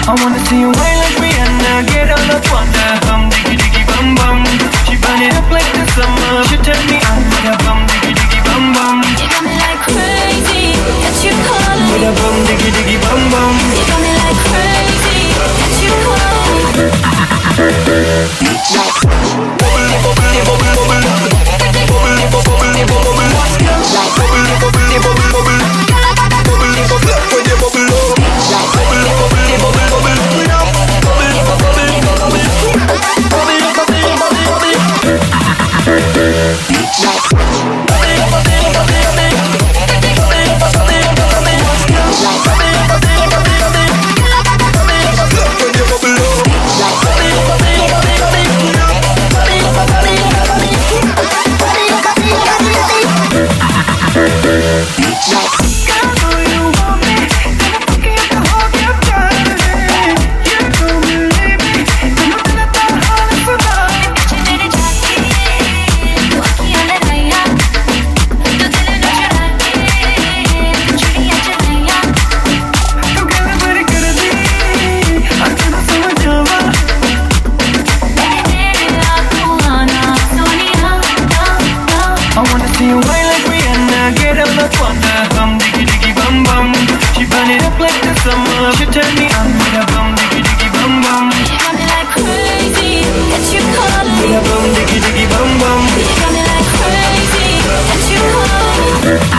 I wanna see you wine like Rihanna, get all up on the bum, diggy diggy bum bum. She burn it up like the summer. She turn me on with a bum, diggy diggy bum bum. You got me like crazy, that you calling. With a bum, diggy diggy bum bum. You got me like crazy, that you calling. See you wine like Rihanna, get all up on the bum, diggy diggy bum bum. She burn it up like the summer. She turn me on with a bum, diggy diggy bum bum. You got me like crazy, that you calling. With a bum, diggy diggy bum bum. You got me like crazy, that you calling.